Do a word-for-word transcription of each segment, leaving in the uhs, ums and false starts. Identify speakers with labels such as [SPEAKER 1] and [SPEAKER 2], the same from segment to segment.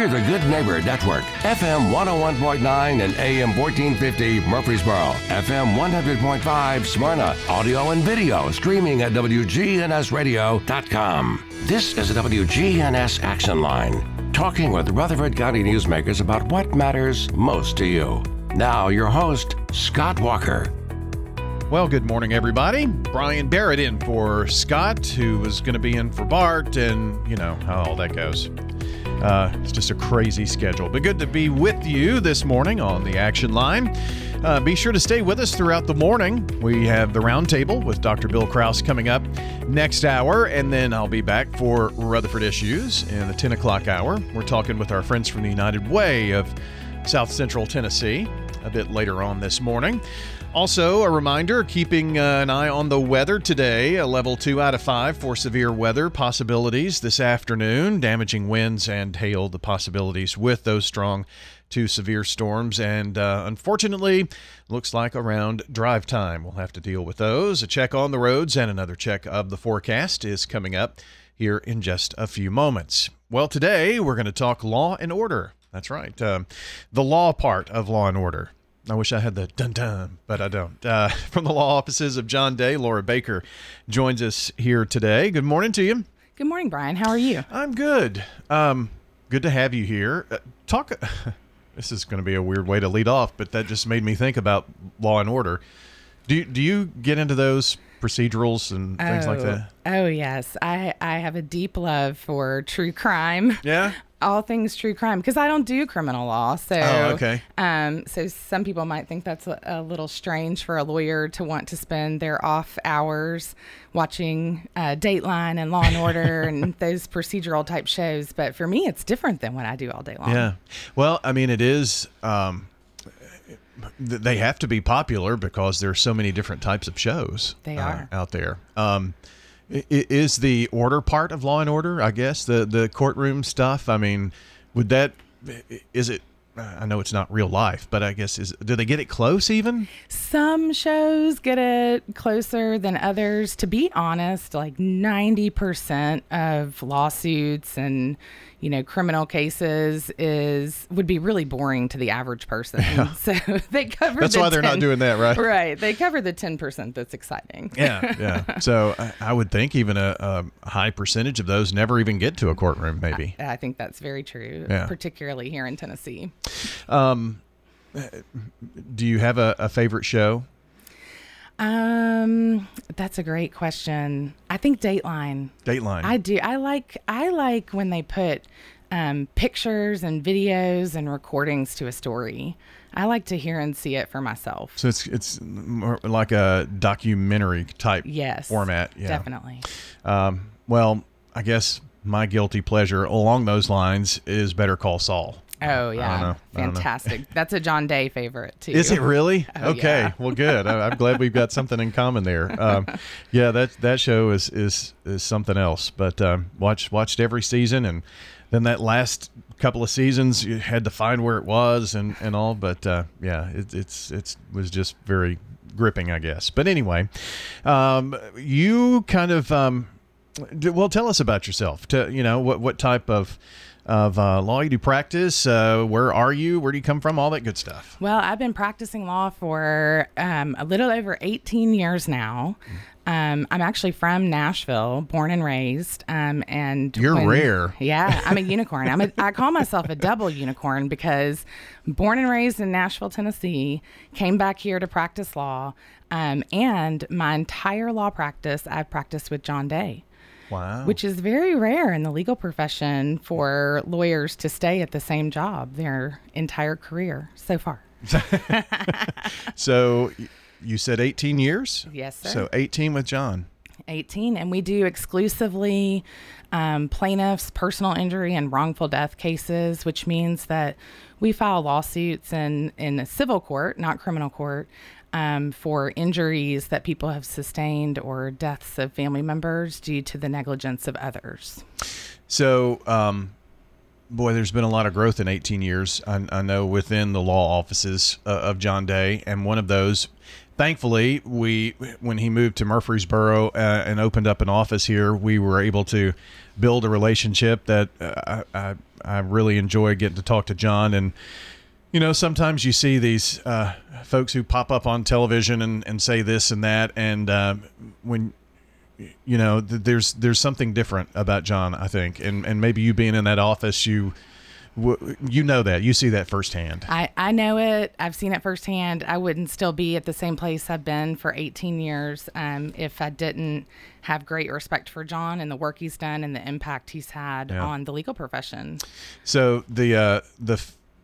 [SPEAKER 1] We're the Good Neighbor Network, F M one oh one point nine and A M fourteen fifty Murfreesboro, F M one hundred point five Smyrna, audio and video streaming at W G N S radio dot com. This is the W G N S Action Line, talking with Rutherford County newsmakers about what matters most to you. Now, your host, Scott Walker.
[SPEAKER 2] Well, good morning, everybody. Brian Barrett in for Scott, who was going to be in for Bart, and you know how all that goes. Uh, it's just a crazy schedule, but good to be with you this morning on the Action Line. Uh, be sure to stay with us throughout the morning. We have the Roundtable with Doctor Bill Krause coming up next hour, and then I'll be back for Rutherford Issues in the ten o'clock hour. We're talking with our friends from the United Way of South Central Tennessee a bit later on this morning. Also, a reminder, keeping uh, an eye on the weather today, a level two out of five for severe weather possibilities this afternoon, damaging winds and hail, the possibilities with those strong to severe storms. And uh, unfortunately, looks like around drive time, we'll have to deal with those. A check on the roads and another check of the forecast is coming up here in just a few moments. Well, today we're going to talk law and order. That's right. Um, the law part of law and order. I wish I had the dun-dun, but I don't. Uh, from the law offices of John Day, Laura Baker joins us here today. Good morning to you.
[SPEAKER 3] Good morning, Brian. How are you?
[SPEAKER 2] I'm good. Um, good to have you here. Uh, talk. This is going to be a weird way to lead off, but that just made me think about law and order. Do you, do you get into those procedurals and things
[SPEAKER 3] oh,
[SPEAKER 2] like that?
[SPEAKER 3] Oh, yes. I, I have a deep love for true crime.
[SPEAKER 2] Yeah?
[SPEAKER 3] All things true crime, because I don't do criminal law. So,
[SPEAKER 2] oh, okay.
[SPEAKER 3] Um, so some people might think that's a, a little strange for a lawyer to want to spend their off hours watching uh, Dateline and Law and Order and those procedural type shows. But for me, it's different than what I do all day long.
[SPEAKER 2] Yeah. Well, I mean, it is. Um, they have to be popular because there's so many different types of shows.
[SPEAKER 3] They
[SPEAKER 2] uh,
[SPEAKER 3] are
[SPEAKER 2] out there. Um, Is the order part of Law and Order, I guess, the, the courtroom stuff? I mean, would that, is it, I know it's not real life, but I guess, is do they get it close even?
[SPEAKER 3] Some shows get it closer than others. To be honest, like ninety percent of lawsuits and, you know, criminal cases is would be really boring to the average person.
[SPEAKER 2] Yeah.
[SPEAKER 3] So they cover
[SPEAKER 2] That's
[SPEAKER 3] the
[SPEAKER 2] why they're
[SPEAKER 3] ten
[SPEAKER 2] not doing that, right?
[SPEAKER 3] Right. They cover the ten percent that's exciting.
[SPEAKER 2] Yeah, yeah. So I, I would think even a, a high percentage of those never even get to a courtroom, maybe.
[SPEAKER 3] I, I think that's very true,
[SPEAKER 2] yeah.
[SPEAKER 3] particularly here in Tennessee.
[SPEAKER 2] Um, do you have a, a favorite show?
[SPEAKER 3] Um, that's a great question. I think Dateline.
[SPEAKER 2] Dateline.
[SPEAKER 3] I do. I like. I like when they put um, pictures and videos and recordings to a story. I like to hear and see it for myself.
[SPEAKER 2] So it's it's more like a documentary type
[SPEAKER 3] yes,
[SPEAKER 2] format. Yeah,
[SPEAKER 3] definitely.
[SPEAKER 2] Um, well, I guess my guilty pleasure along those lines is Better Call Saul.
[SPEAKER 3] Oh, yeah.
[SPEAKER 2] I don't know.
[SPEAKER 3] Fantastic. That's a John Day favorite, too.
[SPEAKER 2] Is it really?
[SPEAKER 3] Oh,
[SPEAKER 2] okay.
[SPEAKER 3] Yeah.
[SPEAKER 2] Well, good. I, I'm glad we've got something in common there. Um, yeah, that that show is is, is something else. But um, watched, watched every season. And then that last couple of seasons, you had to find where it was and, and all. But, uh, yeah, it, it's it's was just very gripping, I guess. But anyway, um, you kind of, um, well, tell us about yourself. To, you know, what, what type of... of uh, law you do practice, uh, where are you, where do you come from, all that good stuff.
[SPEAKER 3] Well, I've been practicing law for um, a little over eighteen years now. Um, I'm actually from Nashville, born and raised. Um, and
[SPEAKER 2] You're
[SPEAKER 3] when,
[SPEAKER 2] rare.
[SPEAKER 3] Yeah, I'm a unicorn. I'm a, I call myself a double unicorn because born and raised in Nashville, Tennessee, came back here to practice law. Um, and my entire law practice, I've practiced with John Day.
[SPEAKER 2] Wow.
[SPEAKER 3] Which is very rare in the legal profession for lawyers to stay at the same job their entire career so far.
[SPEAKER 2] So you said eighteen years?
[SPEAKER 3] Yes, sir.
[SPEAKER 2] So eighteen with John.
[SPEAKER 3] eighteen. And we do exclusively um, plaintiffs, personal injury, and wrongful death cases, which means that we file lawsuits in, in a civil court, not criminal court, Um, for injuries that people have sustained or deaths of family members due to the negligence of others.
[SPEAKER 2] So, um, boy, there's been a lot of growth in eighteen years, I, I know, within the law offices uh, of John Day. And one of those, thankfully, we when he moved to Murfreesboro uh, and opened up an office here, we were able to build a relationship that uh, I, I really enjoy getting to talk to John. And, you know, sometimes you see these uh, folks who pop up on television and, and say this and that. And uh, when, you know, th- there's there's something different about John, I think. And, and maybe you being in that office, you you know that. You see that firsthand.
[SPEAKER 3] I, I know it. I've seen it firsthand. I wouldn't still be at the same place I've been for eighteen years um, if I didn't have great respect for John and the work he's done and the impact he's had yeah. on the legal profession.
[SPEAKER 2] So the uh, the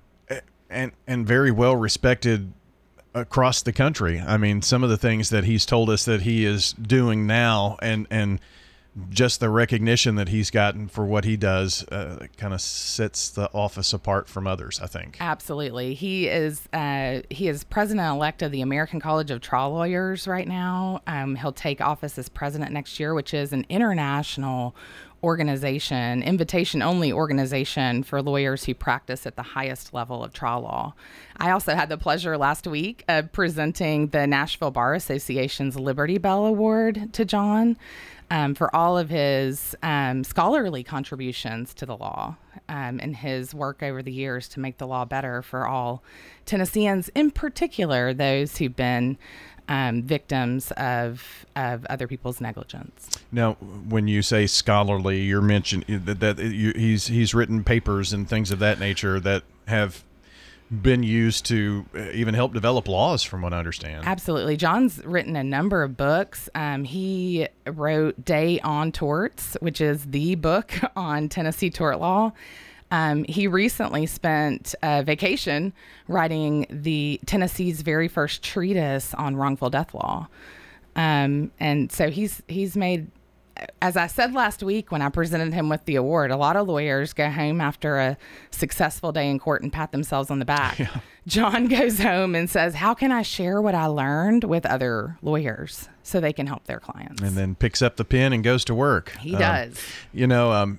[SPEAKER 2] and and very well respected across the country. I mean, some of the things that he's told us that he is doing now, and and just the recognition that he's gotten for what he does uh, kind of sets the office apart from others, I think.
[SPEAKER 3] Absolutely. He is uh, he is president-elect of the American College of Trial Lawyers right now. Um, he'll take office as president next year, which is an international organization, invitation-only organization for lawyers who practice at the highest level of trial law. I also had the pleasure last week of presenting the Nashville Bar Association's Liberty Bell Award to John. Um, for all of his um, scholarly contributions to the law um, and his work over the years to make the law better for all Tennesseans, in particular those who've been um, victims of of other people's negligence.
[SPEAKER 2] Now, when you say scholarly, you're mentioning that, that you, he's he's written papers and things of that nature that have been used to even help develop laws, from what I understand.
[SPEAKER 3] Absolutely. John's written a number of books. Um, he wrote Day on Torts, which is the book on Tennessee tort law. Um, he recently spent a vacation writing the Tennessee's very first treatise on wrongful death law. Um, and so he's he's made, as I said last week when I presented him with the award, a lot of lawyers go home after a successful day in court and pat themselves on the back. Yeah. John goes home and says, how can I share what I learned with other lawyers so they can help their clients?
[SPEAKER 2] And then picks up the pen and goes to work.
[SPEAKER 3] He um, does.
[SPEAKER 2] You know, um,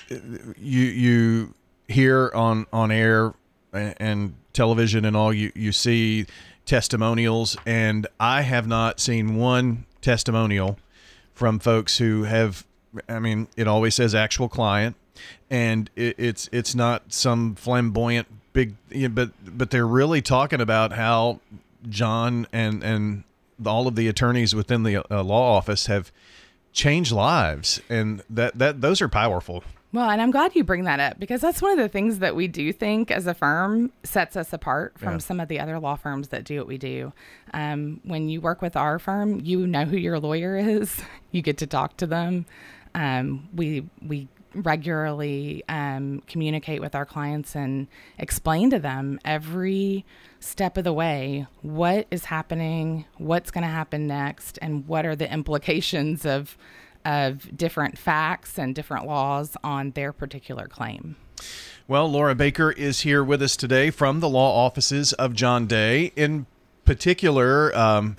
[SPEAKER 2] you you hear on, on air and television and all, you, you see testimonials, and I have not seen one testimonial from folks who have, I mean, it always says actual client, and it, it's it's not some flamboyant big, but but they're really talking about how John and and all of the attorneys within the uh, law office have changed lives, and that that those are powerful.
[SPEAKER 3] Well, and I'm glad you bring that up, because that's one of the things that we do think as a firm sets us apart from yeah. some of the other law firms that do what we do. Um, when you work with our firm, you know who your lawyer is. You get to talk to them. Um, we we regularly um, communicate with our clients and explain to them every step of the way what is happening, what's going to happen next, and what are the implications of of different facts and different laws on their particular claim.
[SPEAKER 2] Well, Laura Baker is here with us today from the law offices of John Day. In particular, um,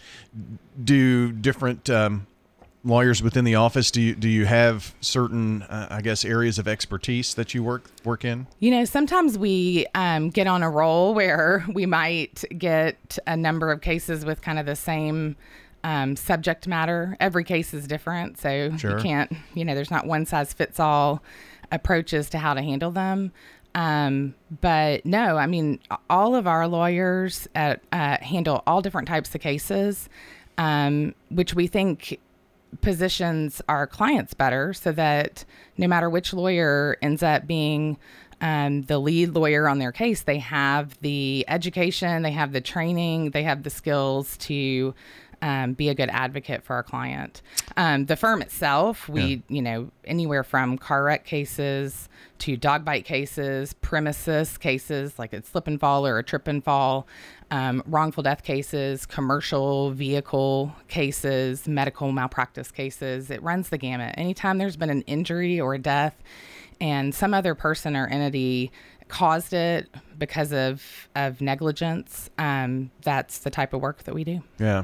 [SPEAKER 2] do different um, lawyers within the office, do you, do you have certain, uh, I guess, areas of expertise that you work work in?
[SPEAKER 3] You know, sometimes we um, get on a roll where we might get a number of cases with kind of the same Um, subject matter. Every case is different, so
[SPEAKER 2] sure.
[SPEAKER 3] you can't, you know, there's not one size fits all approaches to how to handle them. Um, but no, I mean, all of our lawyers at, uh, handle all different types of cases, um, which we think positions our clients better, so that no matter which lawyer ends up being Um, the lead lawyer on their case, they have the education, they have the training, they have the skills to um, be a good advocate for our client. Um, the firm itself, we, yeah. you know, anywhere from car wreck cases to dog bite cases, premises cases, like a slip and fall or a trip and fall, um, wrongful death cases, commercial vehicle cases, medical malpractice cases. It runs the gamut. Anytime there's been an injury or a death and some other person or entity caused it because of, of negligence, um, that's the type of work that we do.
[SPEAKER 2] Yeah.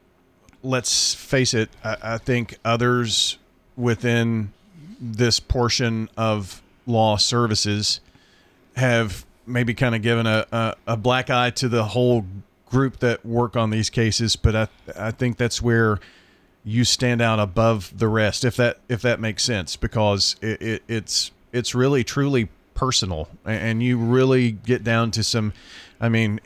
[SPEAKER 2] Let's face it, I, I think others within this portion of law services have maybe kind of given a, a, a black eye to the whole group that work on these cases, but I I think that's where you stand out above the rest, if that if that makes sense, because it, it, it's it's really truly personal, and you really get down to some, I mean,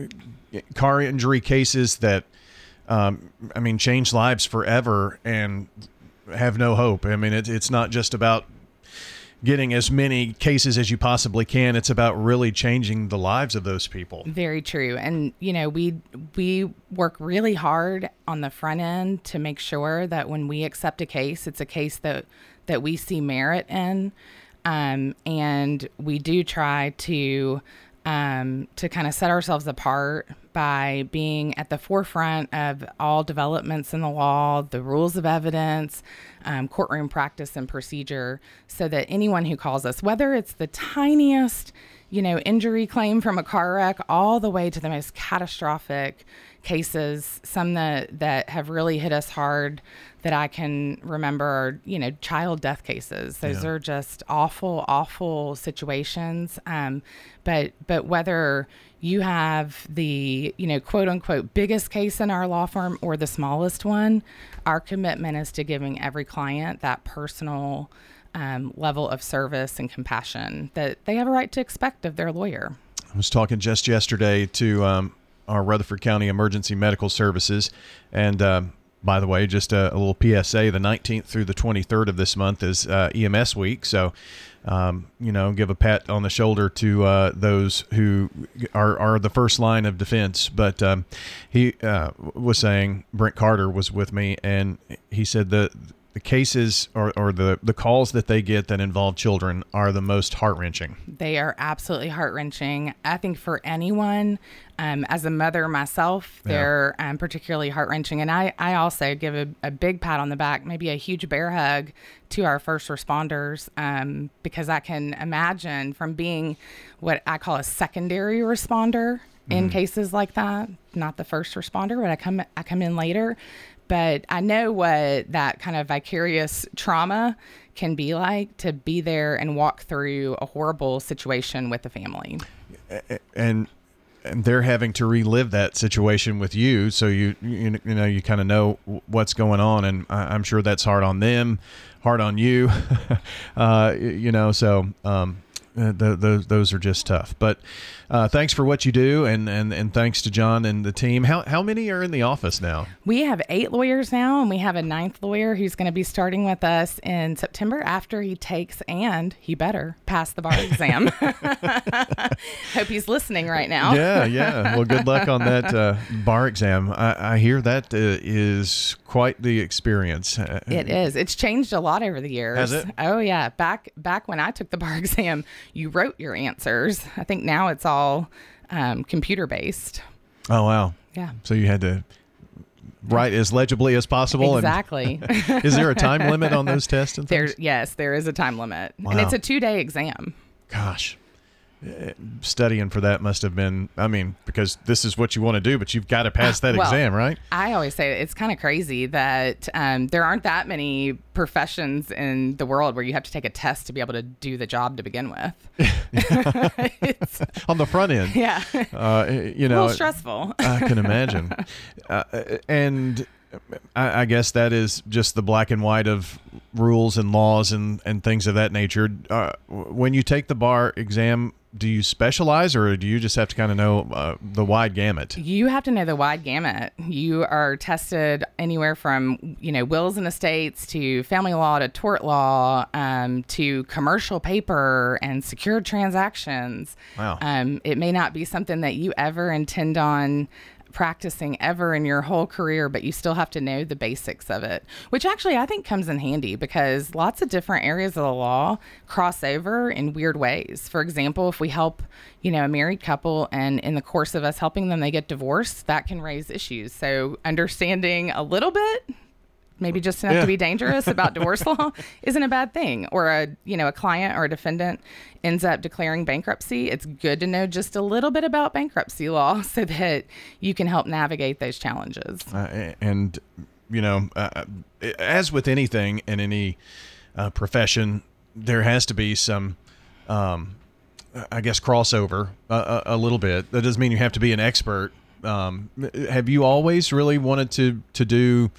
[SPEAKER 2] car injury cases that, um, I mean, change lives forever and have no hope. I mean, it, it's not just about getting as many cases as you possibly can. It's about really changing the lives of those people.
[SPEAKER 3] Very true. And, you know, we we work really hard on the front end to make sure that when we accept a case, it's a case that, that we see merit in. Um, and we do try to um, to kind of set ourselves apart by being at the forefront of all developments in the law, the rules of evidence, um, courtroom practice and procedure, so that anyone who calls us, whether it's the tiniest, you know, injury claim from a car wreck, all the way to the most catastrophic cases, some that, that have really hit us hard that I can remember are, you know, child death cases. Those
[SPEAKER 2] Yeah.
[SPEAKER 3] are just awful, awful situations. Um, but but whether you have the, you know, quote unquote, biggest case in our law firm or the smallest one, our commitment is to giving every client that personal um, level of service and compassion that they have a right to expect of their lawyer.
[SPEAKER 2] I was talking just yesterday to um, our Rutherford County Emergency Medical Services, and um, by the way, just a, a little P S A, the nineteenth through the twenty-third of this month is uh, E M S week. So, um, you know, give a pat on the shoulder to uh, those who are, are the first line of defense. But um, he uh, was saying, Brent Carter was with me, and he said that the cases or, or the, the calls that they get that involve children are the most heart-wrenching.
[SPEAKER 3] They are absolutely heart-wrenching. I think for anyone, um, as a mother myself, they're yeah. um, particularly heart-wrenching. And I, I also give a, a big pat on the back, maybe a huge bear hug to our first responders, um, because I can imagine from being what I call a secondary responder in mm. cases like that, not the first responder, but I come I come in later. But I know what that kind of vicarious trauma can be like, to be there and walk through a horrible situation with the family.
[SPEAKER 2] And and they're having to relive that situation with you, so you you, you know you kind of know what's going on, and I, I'm sure that's hard on them, hard on you, uh, you know. So um, the, the, those are just tough. But uh, thanks for what you do, and, and, and thanks to John and the team. How how many are in the office now?
[SPEAKER 3] We have eight lawyers now, and we have a ninth lawyer who's going to be starting with us in September after he takes, and he better pass the bar exam. Hope he's listening right now.
[SPEAKER 2] Yeah, yeah. Well, good luck on that uh, bar exam. I, I hear that uh, is quite the experience.
[SPEAKER 3] It is. It's changed a lot over the years.
[SPEAKER 2] Has it?
[SPEAKER 3] Oh, yeah. Back back when I took the bar exam, you wrote your answers. I think now it's all um, computer-based.
[SPEAKER 2] Oh, wow.
[SPEAKER 3] Yeah.
[SPEAKER 2] So you had to write as legibly as possible.
[SPEAKER 3] Exactly.
[SPEAKER 2] And is there a time limit on those tests and things?
[SPEAKER 3] There, yes, there is a time limit.
[SPEAKER 2] Wow.
[SPEAKER 3] And it's a two-day exam.
[SPEAKER 2] Gosh. Studying for that must have been, I mean, because this is what you want to do, but you've got to pass that
[SPEAKER 3] well,
[SPEAKER 2] exam, right?
[SPEAKER 3] I always say it's kind of crazy that um, there aren't that many professions in the world where you have to take a test to be able to do the job to begin with. It's,
[SPEAKER 2] on the front end.
[SPEAKER 3] Yeah.
[SPEAKER 2] Uh, you know,
[SPEAKER 3] a little stressful.
[SPEAKER 2] I can imagine. Uh, and I, I guess that is just the black and white of rules and laws and, and things of that nature. Uh, when you take the bar exam, do you specialize, or do you just have to kind of know uh, the wide gamut?
[SPEAKER 3] You have to know the wide gamut. You are tested anywhere from, you know, wills and estates to family law to tort law, um, to commercial paper and secured transactions.
[SPEAKER 2] Wow.
[SPEAKER 3] Um, it may not be something that you ever intend on practicing ever in your whole career, but you still have to know the basics of it, which actually I think comes in handy because lots of different areas of the law cross over in weird ways. For example, if we help, you know, a married couple and in the course of us helping them, they get divorced, that can raise issues. So understanding a little bit, maybe just enough
[SPEAKER 2] yeah.
[SPEAKER 3] to be dangerous about divorce law isn't a bad thing. Or a, you know, a client or a defendant ends up declaring bankruptcy. It's good to know just a little bit about bankruptcy law so that you can help navigate those challenges.
[SPEAKER 2] Uh, and, you know, uh, as with anything in any uh, profession, there has to be some, um, I guess, crossover uh, a, a little bit. That doesn't mean you have to be an expert. Um, have you always really wanted to, to do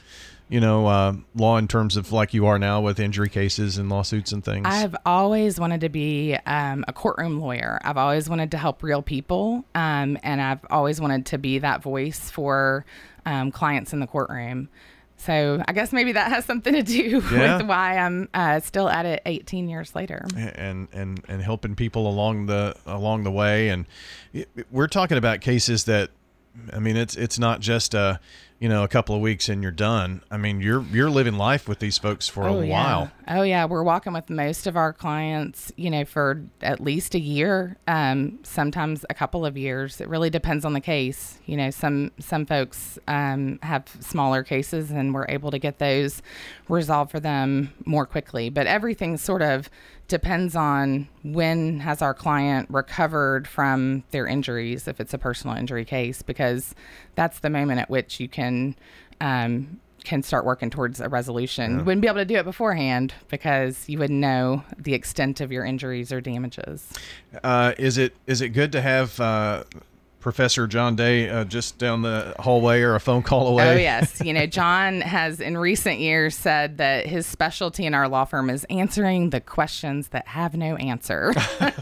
[SPEAKER 2] you know, uh, law in terms of like you are now with injury cases and lawsuits and things?
[SPEAKER 3] I've always wanted to be um, a courtroom lawyer. I've always wanted to help real people, um, and I've always wanted to be that voice for um, clients in the courtroom. So I guess maybe that has something to do
[SPEAKER 2] yeah.
[SPEAKER 3] with why I'm uh, still at it eighteen years later.
[SPEAKER 2] And and and helping people along the along the way. And we're talking about cases that, I mean, it's it's not just a, you know, a couple of weeks and you're done. I mean, you're you're living life with these folks for
[SPEAKER 3] oh,
[SPEAKER 2] a
[SPEAKER 3] yeah.
[SPEAKER 2] while.
[SPEAKER 3] Oh yeah, we're walking with most of our clients, you know, for at least a year, um, sometimes a couple of years. It really depends on the case. You know, some some folks um, have smaller cases and we're able to get those resolved for them more quickly. But everything sort of depends on when has our client recovered from their injuries, if it's a personal injury case, because that's the moment at which you can um, can start working towards a resolution.
[SPEAKER 2] Yeah.
[SPEAKER 3] You wouldn't be able to do it beforehand because you wouldn't know the extent of your injuries or damages.
[SPEAKER 2] Uh, is it is it good to have uh, Professor John Day uh, just down the hallway or a phone call away?
[SPEAKER 3] Oh, yes. You know, John has in recent years said that his specialty in our law firm is answering the questions that have no answer,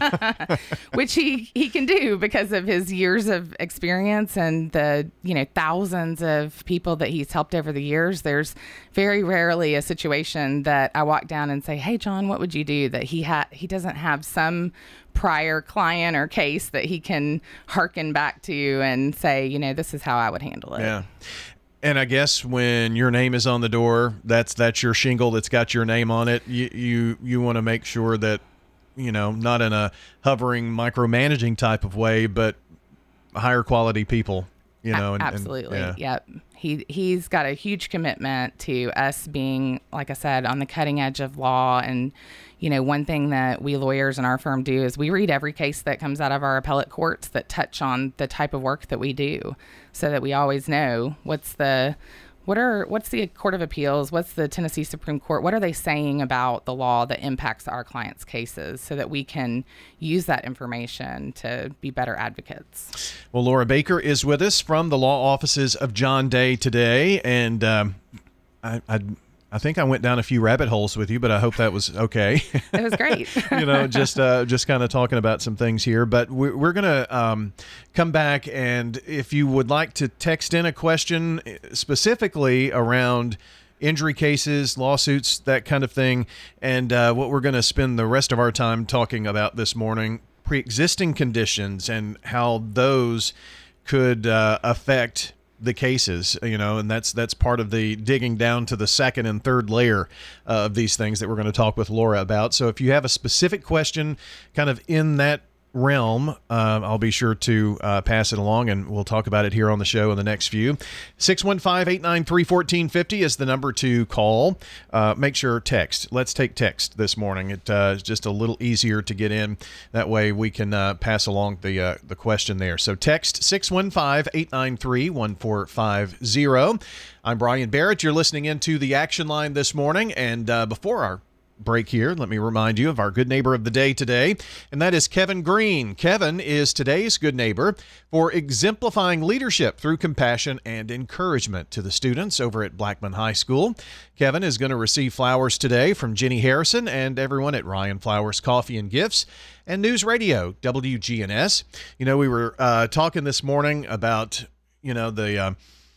[SPEAKER 3] which he, he can do because of his years of experience and the, you know, thousands of people that he's helped over the years. There's very rarely a situation that I walk down and say, hey, John, what would you do? That he ha- he doesn't have some prior client or case that he can hearken back to and say, you know, this is how I would handle it.
[SPEAKER 2] Yeah. And I guess when your name is on the door, that's that's your shingle that's got your name on it. You you, you want to make sure that, you know, not in a hovering micromanaging type of way, but higher quality people, you know. And,
[SPEAKER 3] Absolutely.
[SPEAKER 2] And, yeah.
[SPEAKER 3] Yep. He, he's got a huge commitment to us being, like I said, on the cutting edge of law. And, you know, one thing that we lawyers in our firm do is we read every case that comes out of our appellate courts that touch on the type of work that we do, so that we always know what's the, what are, what's the Court of Appeals, what's the Tennessee Supreme Court, what are they saying about the law that impacts our clients' cases, so that we can use that information to be better advocates.
[SPEAKER 2] Well, Laura Baker is with us from the law offices of John Day today, and um, I, I I think I went down a few rabbit holes with you, but I hope that was okay.
[SPEAKER 3] It was great.
[SPEAKER 2] you know, just uh, just kind of talking about some things here. But we're, we're going to um, come back, and if you would like to text in a question specifically around injury cases, lawsuits, that kind of thing, and uh, what we're going to spend the rest of our time talking about this morning, pre-existing conditions and how those could uh, affect the cases, you know, and that's that's part of the digging down to the second and third layer uh, of these things that we're going to talk with Laura about. So if you have a specific question kind of in that realm, uh, I'll be sure to uh, pass it along, and we'll talk about it here on the show in the next few. six one five, eight nine three, one four five zero is the number to call. Uh, make sure text. Let's take text this morning. It uh, is just a little easier to get in. That way we can uh, pass along the uh, the question there. So text six one five, eight nine three, one four five zero. I'm Brian Barrett. You're listening into the Action Line this morning, and uh, before our break here, let me remind you of our good neighbor of the day today, and that is Kevin Green. Kevin is today's good neighbor for exemplifying leadership through compassion and encouragement to the students over at Blackman High School. Kevin is going to receive flowers today from Jenny Harrison and everyone at Ryan Flowers Coffee and Gifts and News Radio W G N S. You know, we were uh, talking this morning about, you know, the uh,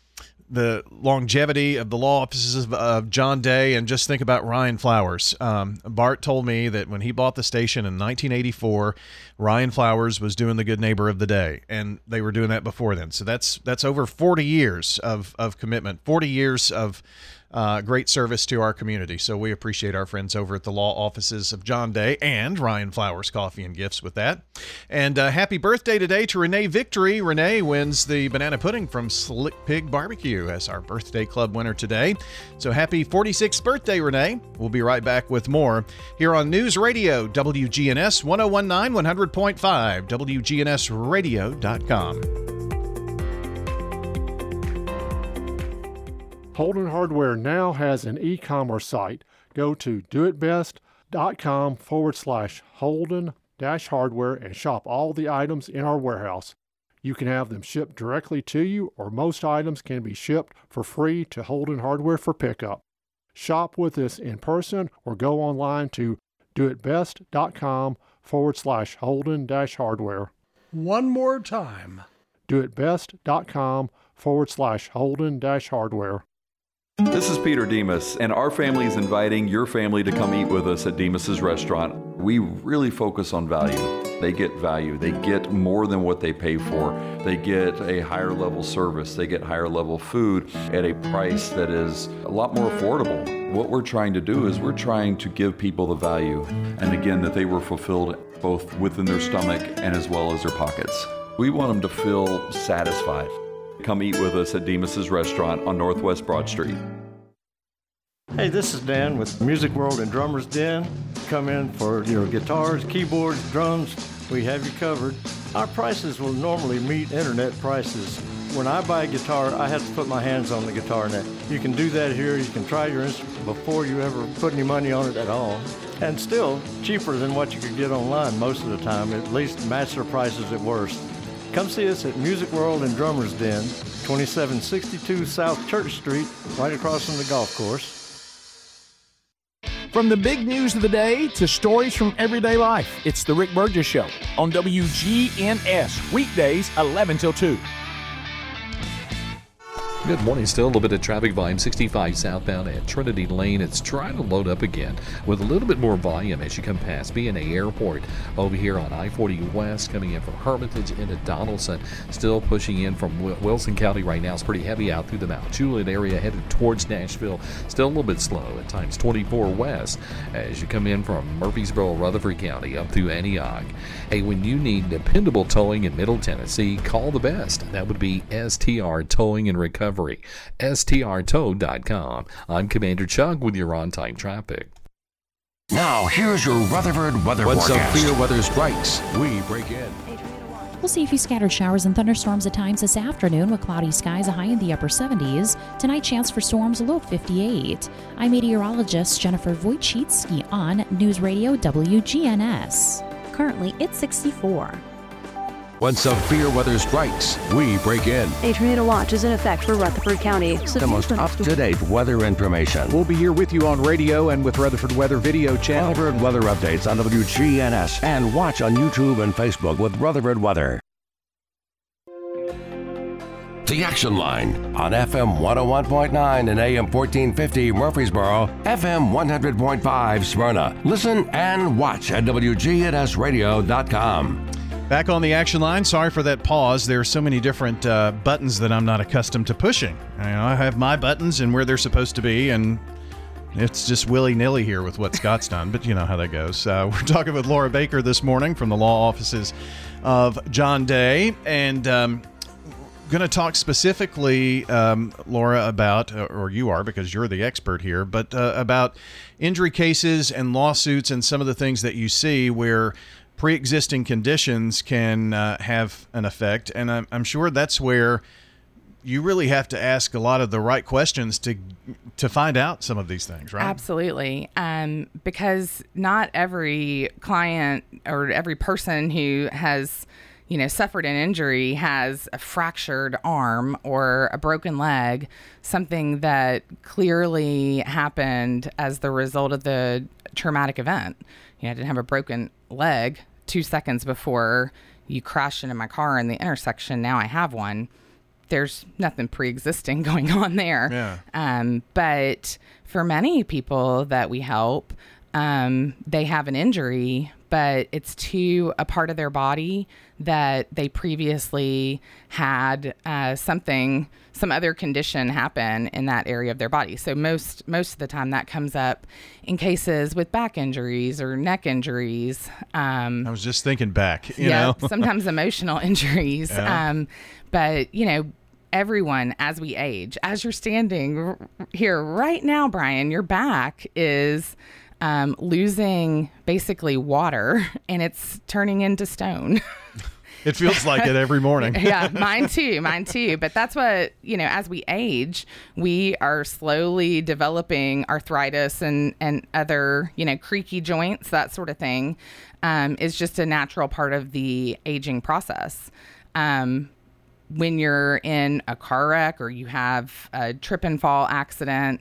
[SPEAKER 2] the longevity of the law offices of, of John Day, and just think about Ryan Flowers. Um, Bart told me that when he bought the station in nineteen eighty-four, Ryan Flowers was doing the good neighbor of the day, and they were doing that before then. So that's that's over forty years of, of commitment, forty years of uh, great service to our community. So we appreciate our friends over at the law offices of John Day and Ryan Flowers Coffee and Gifts with that. And uh, happy birthday today to Renee Victory. Renee wins the banana pudding from Slick Pig Barbecue as our birthday club winner today. So happy forty-sixth birthday, Renee. We'll be right back with more here on News Radio W G N S one oh one nine, one hundred point five, W G N S radio dot com.
[SPEAKER 4] Holden Hardware now has an e-commerce site. Go to doitbest.com forward slash Holden dash hardware and shop all the items in our warehouse. You can have them shipped directly to you, or most items can be shipped for free to Holden Hardware for pickup. Shop with us in person or go online to doitbest.com forward slash Holden dash hardware.
[SPEAKER 5] One more time.
[SPEAKER 4] doitbest.com forward slash Holden dash hardware.
[SPEAKER 6] This is Peter Demas, and our family is inviting your family to come eat with us at Demas's restaurant. We really focus on value. They get value. They get more than what they pay for. They get a higher level service. They get higher level food at a price that is a lot more affordable. What we're trying to do is we're trying to give people the value, and again, that they were fulfilled both within their stomach and as well as their pockets. We want them to feel satisfied. Come eat with us at Demas's restaurant on Northwest Broad Street.
[SPEAKER 7] Hey, this is Dan with Music World and Drummers Den. Come in for your guitars, keyboards, drums. We have you covered. Our prices will normally meet internet prices. When I buy a guitar, I have to put my hands on the guitar net. You can do that here. You can try your instrument before you ever put any money on it at all. And still cheaper than what you could get online most of the time, at least match their prices at worst. Come see us at Music World and Drummers Den, twenty-seven sixty-two South Church Street, right across from the golf course.
[SPEAKER 8] From the big news of the day to stories from everyday life, it's The Rick Burgess Show on W G N S, weekdays eleven till two.
[SPEAKER 9] Good morning. Still a little bit of traffic volume. sixty-five southbound at Trinity Lane. It's trying to load up again with a little bit more volume as you come past B and A Airport over here on I forty West, coming in from Hermitage into Donaldson. Still pushing in from Wilson County right now. It's pretty heavy out through the Mount Juliet area headed towards Nashville. Still a little bit slow at times. twenty-four West as you come in from Murfreesboro, Rutherford County up through Antioch. Hey, when you need dependable towing in Middle Tennessee, call the best. That would be S T R Towing and Recovery. S T R tow dot com. I'm Commander Chuck with your on-time traffic.
[SPEAKER 1] Now, here's your Rutherford weather
[SPEAKER 10] When
[SPEAKER 1] forecast.
[SPEAKER 10] severe weather strikes, we break in.
[SPEAKER 11] We'll see a few scattered showers and thunderstorms at times this afternoon with cloudy skies, a high in the upper seventies. Tonight, chance for storms, a low fifty-eight. I'm meteorologist Jennifer Wojcicki on News Radio W G N S. Currently, it's sixty-four.
[SPEAKER 10] When severe weather strikes, we break in.
[SPEAKER 12] A tornado watch is in effect for Rutherford County.
[SPEAKER 1] The most up-to-date weather information.
[SPEAKER 8] We'll be here with you on radio and with Rutherford Weather Video Channel.
[SPEAKER 1] Rutherford weather updates on W G N S and watch on YouTube and Facebook with Rutherford Weather. The Action Line on F M one oh one point nine and A M fourteen fifty Murfreesboro, F M one hundred point five Smyrna. Listen and watch at W G N S radio dot com.
[SPEAKER 2] Back on the Action Line. Sorry for that pause. There are so many different uh, buttons that I'm not accustomed to pushing. You know, I have my buttons and where they're supposed to be, and it's just willy-nilly here with what Scott's done, but you know how that goes. Uh, we're talking with Laura Baker this morning from the law offices of John Day, and um, going to talk specifically, um, Laura, about, or you are because you're the expert here, but uh, about injury cases and lawsuits and some of the things that you see where pre-existing conditions can uh, have an effect, and I'm, I'm sure that's where you really have to ask a lot of the right questions to to find out some of these things, right?
[SPEAKER 3] Absolutely, um, because not every client or every person who has, you know, suffered an injury has a fractured arm or a broken leg, something that clearly happened as the result of the traumatic event. You know, I didn't have a broken leg two seconds before you crashed into my car in the intersection. Now I have one. There's nothing pre-existing going on there.
[SPEAKER 2] Yeah.
[SPEAKER 3] Um, but for many people that we help, um, they have an injury, but it's to a part of their body that they previously had uh, something, some other condition happen in that area of their body. So most most of the time that comes up in cases with back injuries or neck injuries. Um,
[SPEAKER 2] I was just thinking back, you
[SPEAKER 3] yeah,
[SPEAKER 2] know.
[SPEAKER 3] sometimes emotional injuries.
[SPEAKER 2] Yeah.
[SPEAKER 3] Um, but, you know, everyone, as we age, as you're standing r- here right now, Brian, your back is um, losing basically water and it's turning into stone.
[SPEAKER 2] It feels like it every morning.
[SPEAKER 3] Yeah, mine too, mine too. But that's what, you know, as we age, we are slowly developing arthritis and, and other, you know, creaky joints, that sort of thing, um, is just a natural part of the aging process. Um, when you're in a car wreck or you have a trip and fall accident,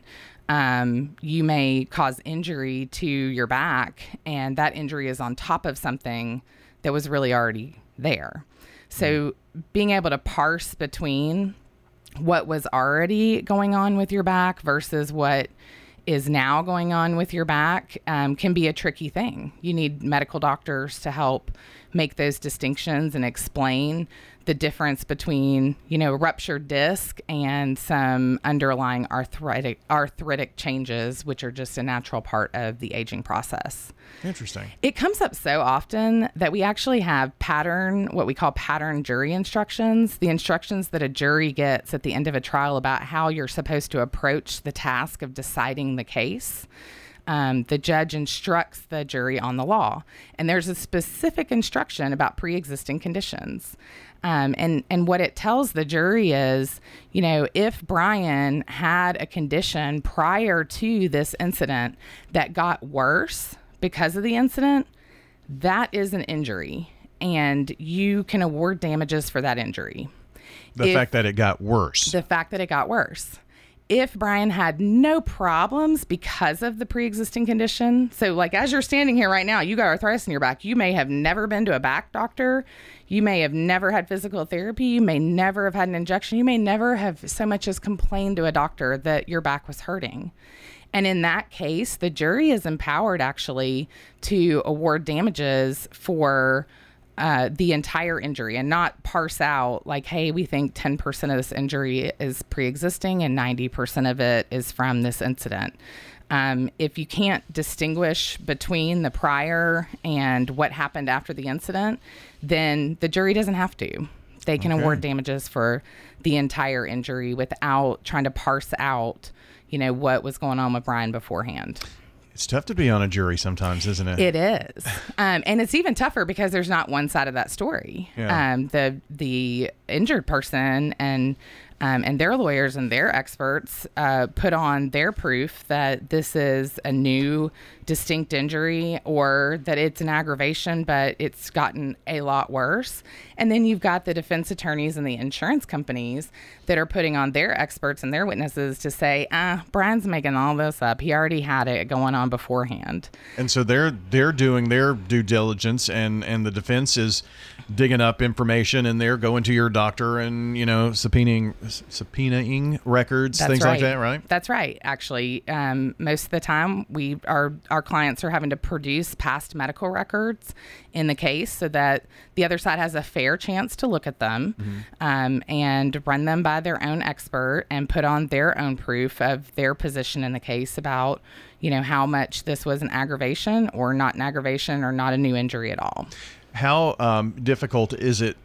[SPEAKER 3] um, you may cause injury to your back, and that injury is on top of something that was really already there. So being able to parse between what was already going on with your back versus what is now going on with your back um, can be a tricky thing. You need medical doctors to help make those distinctions and explain the difference between, you know, a ruptured disc and some underlying arthritic arthritic changes, which are just a natural part of the aging process.
[SPEAKER 2] Interesting.
[SPEAKER 3] It comes up so often that we actually have pattern, what we call pattern jury instructions, the instructions that a jury gets at the end of a trial about how you're supposed to approach the task of deciding the case. Um, the judge instructs the jury on the law, and there's a specific instruction about pre-existing conditions. Um, and, and what it tells the jury is, you know, if Brian had a condition prior to this incident that got worse because of the incident, that is an injury, and you can award damages for that injury.
[SPEAKER 2] The
[SPEAKER 3] if,
[SPEAKER 2] fact that it got worse.
[SPEAKER 3] The fact that it got worse. If Brian had no problems because of the pre-existing condition, so like as you're standing here right now, you got arthritis in your back, you may have never been to a back doctor, you may have never had physical therapy, you may never have had an injection, you may never have so much as complained to a doctor that your back was hurting. And in that case, the jury is empowered actually to award damages for Uh, the entire injury and not parse out like, hey, we think ten percent of this injury is pre-existing and ninety percent of it is from this incident. Um, if you can't distinguish between the prior and what happened after the incident, then the jury doesn't have to. They can
[SPEAKER 2] Okay.
[SPEAKER 3] award damages for the entire injury without trying to parse out, you know, what was going on with Brian beforehand.
[SPEAKER 2] It's tough to be on a jury sometimes, isn't it?
[SPEAKER 3] It is. Um, and it's even tougher because there's not one side of that story.
[SPEAKER 2] Yeah.
[SPEAKER 3] Um, the the injured person and um, and their lawyers and their experts uh, put on their proof that this is a new distinct injury or that it's an aggravation, but it's gotten a lot worse. And then you've got the defense attorneys and the insurance companies that are putting on their experts and their witnesses to say, ah, Brian's making all this up. He already had it going on beforehand.
[SPEAKER 2] And so they're they're doing their due diligence, and, and the defense is digging up information, and they're going to your doctor and, you know, subpoenaing subpoenaing records,
[SPEAKER 3] That's
[SPEAKER 2] things
[SPEAKER 3] right.
[SPEAKER 2] like that, right?
[SPEAKER 3] That's right. Actually, um, most of the time, we our our clients are having to produce past medical records in the case so that the other side has a fair chance to look at them
[SPEAKER 2] Mm-hmm.
[SPEAKER 3] um, and run them by their own expert and put on their own proof of their position in the case about, you know, how much this was an aggravation or not an aggravation or not a new injury at all.
[SPEAKER 2] How um, difficult is it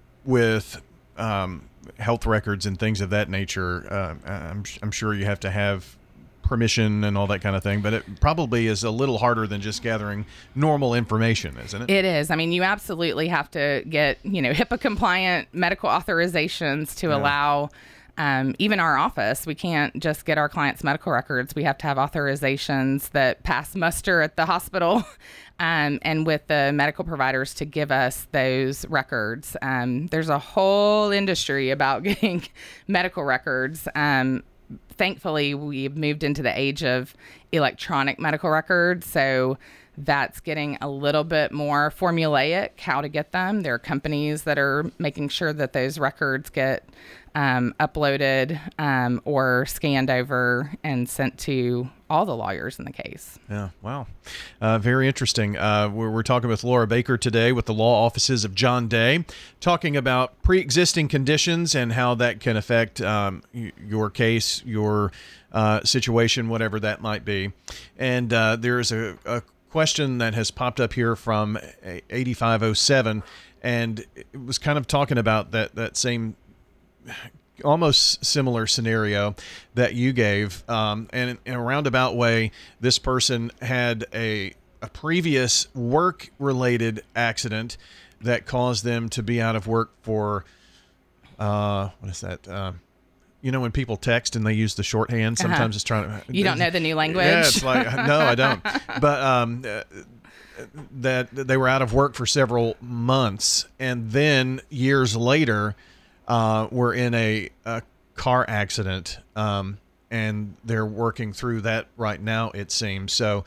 [SPEAKER 2] with um, health records and things of that nature? Uh, I'm, I'm sure you have to have permission and all that kind of thing, but it probably is a little harder than just gathering normal information, isn't it?
[SPEAKER 3] It is. I mean, you absolutely have to get, you know, HIPAA compliant medical authorizations to
[SPEAKER 2] Yeah.
[SPEAKER 3] allow um, even our office. We can't just get our clients' medical records. We have to have authorizations that pass muster at the hospital um, and with the medical providers to give us those records. Um, there's a whole industry about getting medical records. Um, Thankfully, we've moved into the age of electronic medical records, so that's getting a little bit more formulaic how to get them. There are companies that are making sure that those records get um, uploaded um, or scanned over and sent to all the lawyers in the case.
[SPEAKER 2] Yeah, wow. Uh, very interesting. Uh, we're, we're talking with Laura Baker today with the law offices of John Day, talking about pre-existing conditions and how that can affect um, y- your case, your uh, situation, whatever that might be. And uh, there's a, a question that has popped up here from eighty-five oh seven, and it was kind of talking about that, that same almost similar scenario that you gave, um, and in a roundabout way, this person had a a previous work-related accident that caused them to be out of work for uh, what is that? Uh, you know, when people text and they use the shorthand, sometimes
[SPEAKER 3] Uh-huh.
[SPEAKER 2] it's trying to.
[SPEAKER 3] You don't know the new language?
[SPEAKER 2] Yeah, it's like no, I don't. But um, uh, that they were out of work for several months, and then years later. uh, were in a, a car accident, um, and they're working through that right now, it seems. So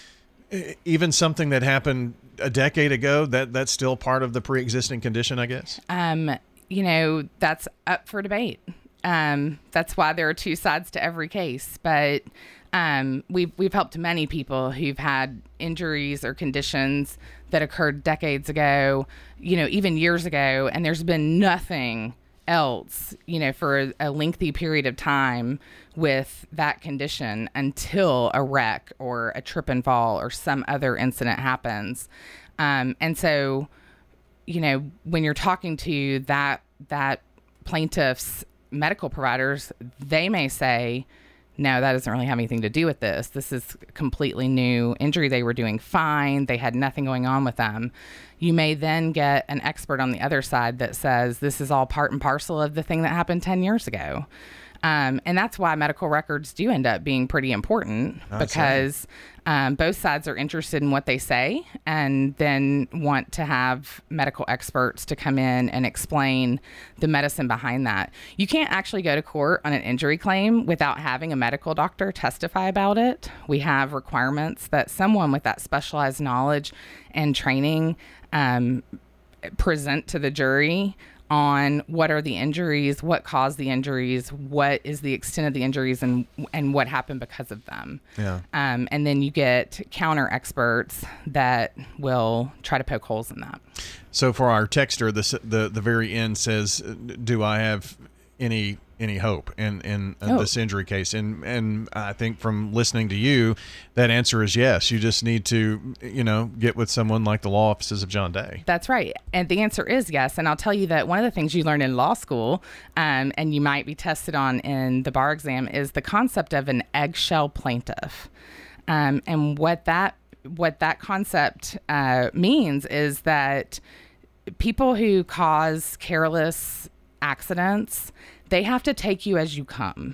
[SPEAKER 2] even something that happened a decade ago, that that's still part of the pre-existing condition, I guess?
[SPEAKER 3] Um, you know, that's up for debate. Um, that's why there are two sides to every case. But um, we've, we've helped many people who've had injuries or conditions that occurred decades ago, you know, even years ago, and there's been nothing else, you know, for a, a lengthy period of time with that condition until a wreck or a trip and fall or some other incident happens. Um, and so, you know, when you're talking to that, that plaintiff's medical providers, they may say, no, that doesn't really have anything to do with this. This is a completely new injury. They were doing fine. They had nothing going on with them. You may then get an expert on the other side that says this is all part and parcel of the thing that happened ten years ago. Um, and that's why medical records do end up being pretty important, because um, both sides are interested in what they say and then want to have medical experts to come in and explain the medicine behind that. You can't actually go to court on an injury claim without having a medical doctor testify about it. We have requirements that someone with that specialized knowledge and training um, present to the jury on what are the injuries, what caused the injuries, what is the extent of the injuries, and and what happened because of them. Yeah. Um, and then you get counter experts that will try to poke holes in that.
[SPEAKER 2] So for our texter, the the the very end says, "Do I have any any hope in in uh, oh. this injury case?" And and I think from listening to you, that answer is yes. You just need to, you know, get with someone like the law offices of John Day.
[SPEAKER 3] That's right. And the answer is yes. And I'll tell you that one of the things you learn in law school, um, and you might be tested on in the bar exam, is the concept of an eggshell plaintiff. Um, and what that what that concept uh, means is that people who cause careless accidents, they have to take you as you come.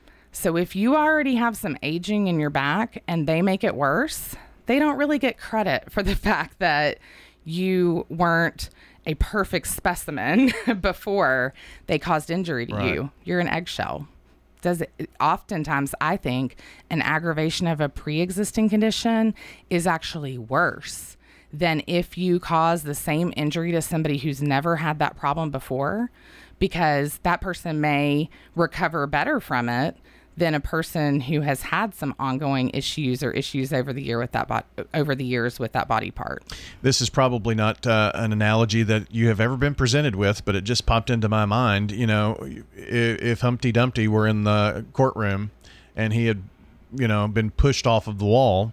[SPEAKER 3] So if you already have some aging in your back and they make it worse, they don't really get credit for the fact that you weren't a perfect specimen before they caused injury to right. you. You're an eggshell. Does it, oftentimes, I think, an aggravation of a pre-existing condition is actually worse than if you cause the same injury to somebody who's never had that problem before, because that person may recover better from it than a person who has had some ongoing issues or issues over the year with that bo- over the years with that body part.
[SPEAKER 2] This is probably not uh, an analogy that you have ever been presented with, but it just popped into my mind. You know, if, if Humpty Dumpty were in the courtroom and he had, you know, been pushed off of the wall,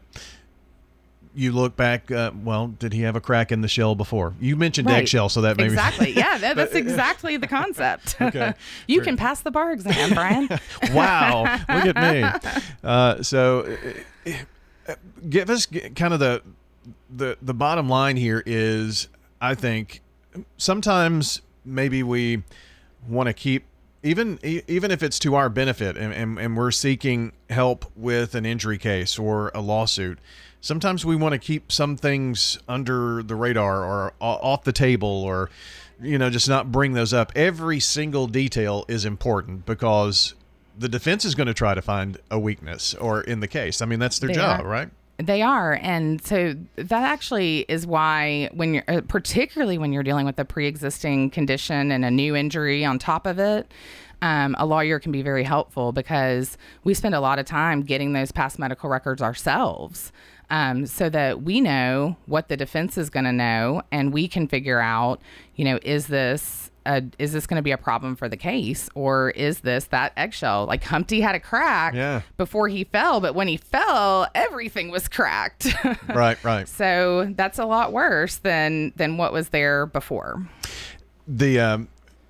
[SPEAKER 2] you look back, uh, well, did he have a crack in the shell before? You mentioned
[SPEAKER 3] right.
[SPEAKER 2] eggshell, so that maybe...
[SPEAKER 3] Exactly, yeah, that, that's exactly the concept. Okay. You Great. Can pass the bar exam, Brian.
[SPEAKER 2] Wow, look at me. Uh, so uh, give us kind of the, the, the bottom line here is, I think, sometimes maybe we want to keep, even even if it's to our benefit and, and, and we're seeking help with an injury case or a lawsuit, sometimes we want to keep some things under the radar or off the table, or, you know, just not bring those up. Every single detail is important because the defense is going to try to find a weakness or in the case. I mean, that's their
[SPEAKER 3] they
[SPEAKER 2] job,
[SPEAKER 3] are.
[SPEAKER 2] right?
[SPEAKER 3] They are. And so that actually is why when you're, uh, particularly when you're dealing with a pre-existing condition and a new injury on top of it, Um, a lawyer can be very helpful because we spend a lot of time getting those past medical records ourselves, um, so that we know what the defense is going to know, and we can figure out, you know, is this a, is this going to be a problem for the case, or is this that eggshell? Like Humpty had a crack
[SPEAKER 2] yeah.
[SPEAKER 3] before he fell, but when he fell, everything was cracked.
[SPEAKER 2] Right, right.
[SPEAKER 3] So that's a lot worse than than what was there before.
[SPEAKER 2] The um,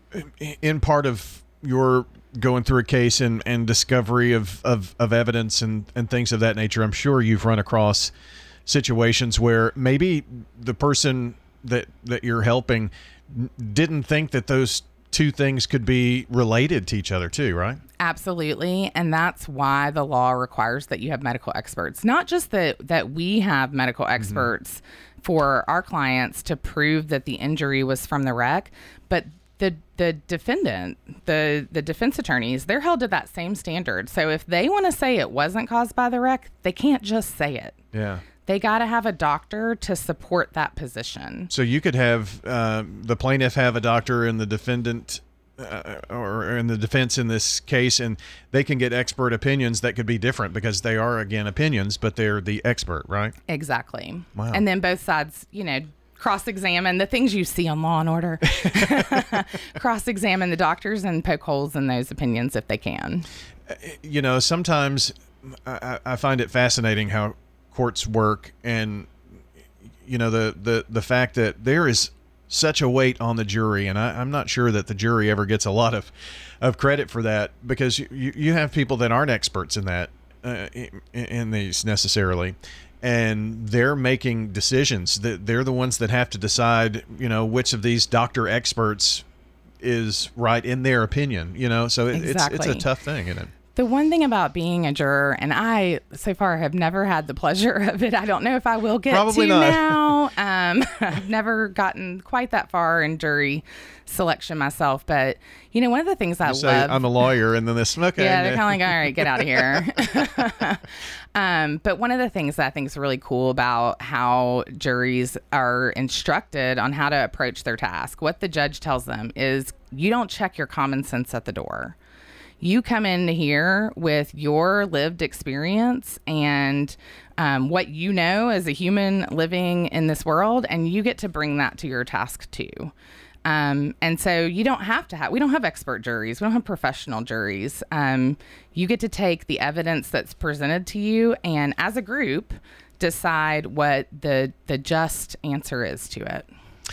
[SPEAKER 2] in part of your going through a case and, and discovery of, of, of evidence and, and things of that nature, I'm sure you've run across situations where maybe the person that, that you're helping didn't think that those two things could be related to each other too, right?
[SPEAKER 3] Absolutely. And that's why the law requires that you have medical experts. Not just that, that we have medical experts mm-hmm. for our clients to prove that the injury was from the wreck, but the the defendant, the the defense attorneys, they're held to that same standard. So if they want to say it wasn't caused by the wreck, they can't just say it.
[SPEAKER 2] Yeah.
[SPEAKER 3] They got to have a doctor to support that position.
[SPEAKER 2] So you could have uh, the plaintiff have a doctor and the defendant uh, or in the defense in this case, and they can get expert opinions that could be different because they are, again, opinions, but they're the expert, right?
[SPEAKER 3] Exactly.
[SPEAKER 2] Wow.
[SPEAKER 3] And then both sides, you know, cross-examine the things you see on Law and Order. Cross-examine the doctors and poke holes in those opinions if they can.
[SPEAKER 2] You know, sometimes I, I find it fascinating how courts work, and you know the, the the fact that there is such a weight on the jury, and I, I'm not sure that the jury ever gets a lot of, of credit for that, because you, you have people that aren't experts in that uh, in, in these necessarily, and they're making decisions. That they're the ones that have to decide, you know, which of these doctor experts is right in their opinion. You know, so it,
[SPEAKER 3] Exactly.
[SPEAKER 2] it's it's a tough thing, isn't it?
[SPEAKER 3] The one thing about being a juror, and I so far have never had the pleasure of it. I don't know if I will get
[SPEAKER 2] Probably
[SPEAKER 3] to
[SPEAKER 2] not.
[SPEAKER 3] now. Um, I've never gotten quite that far in jury selection myself. But, you know, one of the things I
[SPEAKER 2] You say,
[SPEAKER 3] love.
[SPEAKER 2] I'm a lawyer, and then this, okay.
[SPEAKER 3] Yeah, they're kind of like, all right, get out of here. um, but one of the things that I think is really cool about how juries are instructed on how to approach their task, what the judge tells them is you don't check your common sense at the door. You come in here with your lived experience and um, what you know as a human living in this world, and you get to bring that to your task too. Um, and so you don't have to have, we don't have expert juries. We don't have professional juries. Um, you get to take the evidence that's presented to you and as a group decide what the, the just answer is to it.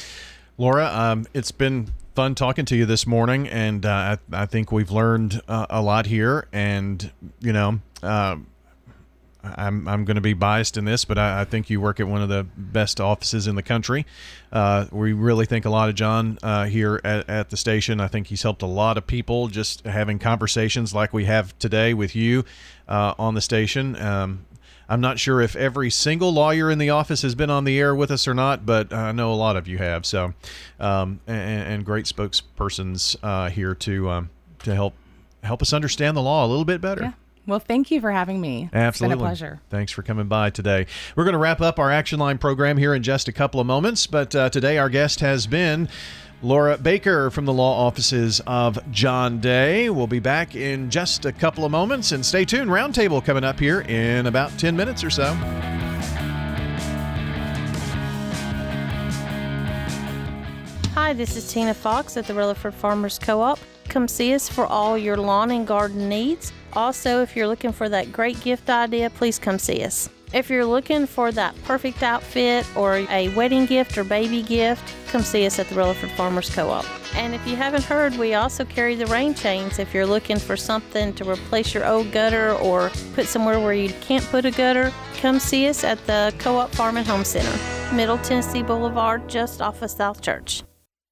[SPEAKER 2] Laura, um, it's been fun talking to you this morning, and uh, I, I think we've learned uh, a lot here. And you know, uh, I'm I'm going to be biased in this, but I, I think you work at one of the best offices in the country. Uh, we really think a lot of John uh, here at, at the station. I think he's helped a lot of people just having conversations like we have today with you uh, on the station. Um, I'm not sure if every single lawyer in the office has been on the air with us or not, but I know a lot of you have. So, um, and, and great spokespersons uh, here to um, to help help us understand the law a little bit better.
[SPEAKER 3] Yeah. Well, thank you for having me.
[SPEAKER 2] Absolutely.
[SPEAKER 3] It's been a pleasure.
[SPEAKER 2] Thanks for coming by today. We're going to wrap up our Action Line program here in just a couple of moments, but uh, today our guest has been Laura Baker from the law offices of John Day. We'll be back in just a couple of moments, and stay tuned. Roundtable coming up here in about ten minutes or so.
[SPEAKER 13] Hi, this is Tina Fox at the Rutherford Farmers Co-op. Come see us for all your lawn and garden needs. Also, if you're looking for that great gift idea, please come see us. If you're looking for that perfect outfit or a wedding gift or baby gift, come see us at the Rutherford Farmers Co-op. And if you haven't heard, we also carry the rain chains. If you're looking for something to replace your old gutter or put somewhere where you can't put a gutter, come see us at the Co-op Farm and Home Center, Middle Tennessee Boulevard, just off of South Church.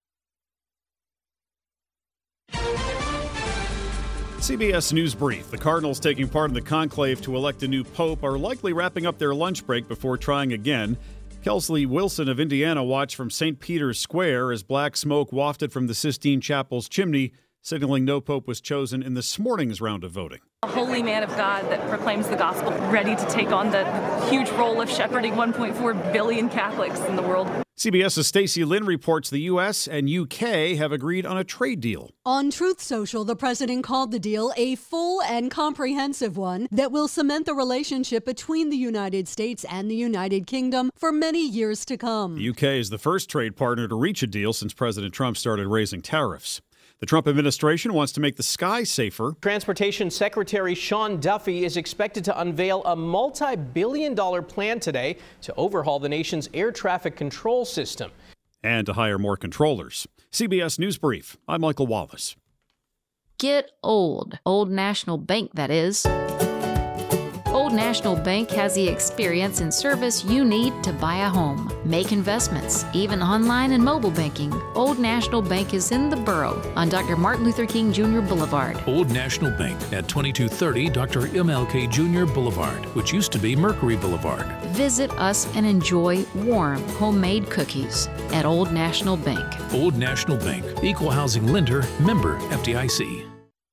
[SPEAKER 14] C B S News Brief. The Cardinals taking part in the conclave to elect a new pope are likely wrapping up their lunch break before trying again. Kelsey Wilson of Indiana watched from Saint Peter's Square as black smoke wafted from the Sistine Chapel's chimney, signaling no pope was chosen in this morning's round of voting.
[SPEAKER 15] A holy man of God that proclaims the gospel, ready to take on the huge role of shepherding one point four billion Catholics in the world.
[SPEAKER 14] CBS's Stacey Lynn reports the U S and U K have agreed on a trade deal.
[SPEAKER 16] On Truth Social, the president called the deal a full and comprehensive one that will cement the relationship between the United States and the United Kingdom for many years to come.
[SPEAKER 14] The U K is the first trade partner to reach a deal since President Trump started raising tariffs. The Trump administration wants to make the sky safer.
[SPEAKER 17] Transportation Secretary Sean Duffy is expected to unveil a multi-billion dollar plan today to overhaul the nation's air traffic control system.
[SPEAKER 14] And to hire more controllers. C B S News Brief. I'm Michael Wallace.
[SPEAKER 18] Get old. Old National Bank, that is. Old National Bank has the experience and service you need to buy a home, make investments, even online and mobile banking. Old National Bank is in the borough on Doctor Martin Luther King Junior Boulevard.
[SPEAKER 19] Old National Bank at twenty-two thirty Doctor M L K Junior Boulevard, which used to be Mercury Boulevard.
[SPEAKER 18] Visit us and enjoy warm, homemade cookies at Old National Bank.
[SPEAKER 19] Old National Bank, Equal Housing Lender, member F D I C.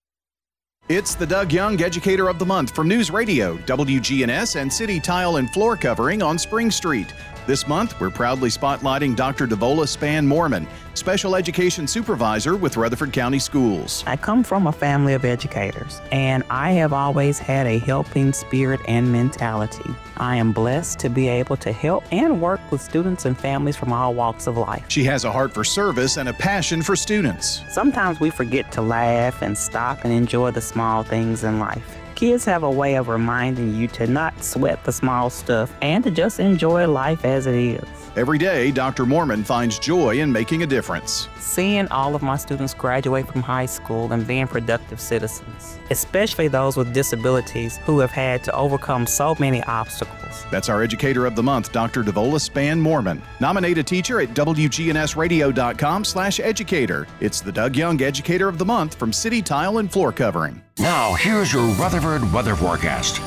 [SPEAKER 20] It's the Doug Young Educator of the Month from News Radio, W G N S, and City Tile and Floor Covering on Spring Street. This month, we're proudly spotlighting Doctor Devola Span-Morman, Special Education Supervisor with Rutherford County Schools.
[SPEAKER 21] I come from a family of educators, and I have always had a helping spirit and mentality. I am blessed to be able to help and work with students and families from all walks of life.
[SPEAKER 20] She has a heart for service and a passion for students.
[SPEAKER 21] Sometimes we forget to laugh and stop and enjoy the small things in life. Kids have a way of reminding you to not sweat the small stuff and to just enjoy life as it is.
[SPEAKER 20] Every day, Doctor Morman finds joy in making a difference.
[SPEAKER 21] Seeing all of my students graduate from high school and being productive citizens, especially those with disabilities who have had to overcome so many obstacles.
[SPEAKER 20] That's our Educator of the Month, Doctor Devola Span-Morman. Nominate a teacher at W G N S radio dot com slash educator. It's the Doug Young Educator of the Month from City Tile and Floor Covering.
[SPEAKER 1] Now, here's your Rutherford weather forecast.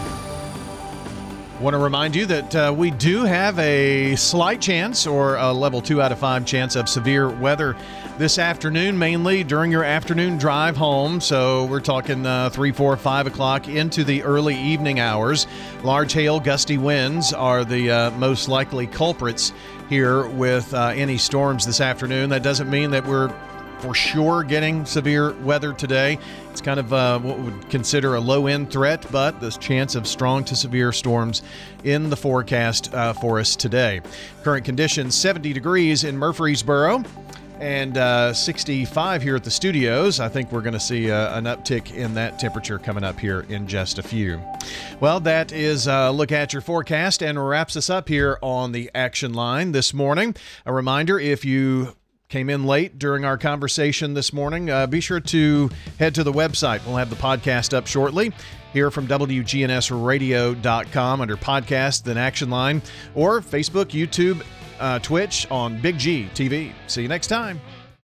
[SPEAKER 2] Want to remind you that uh, we do have a slight chance or a level two out of five chance of severe weather this afternoon, mainly during your afternoon drive home. So we're talking uh, three, four, five o'clock into the early evening hours. Large hail, gusty winds are the uh, most likely culprits here with uh, any storms this afternoon. That doesn't mean that we're for sure getting severe weather today. It's kind of uh, what we would consider a low-end threat, but this chance of strong to severe storms in the forecast uh, for us today. Current conditions, seventy degrees in Murfreesboro and uh, sixty-five here at the studios. I think we're going to see uh, an uptick in that temperature coming up here in just a few. Well, that is a look at your forecast and wraps us up here on the Action Line this morning. A reminder, if you came in late during our conversation this morning, uh, be sure to head to the website. We'll have the podcast up shortly here from W G N S radio dot com under podcast, then Action Line, or Facebook, YouTube, uh, Twitch on Big G T V. See you next time.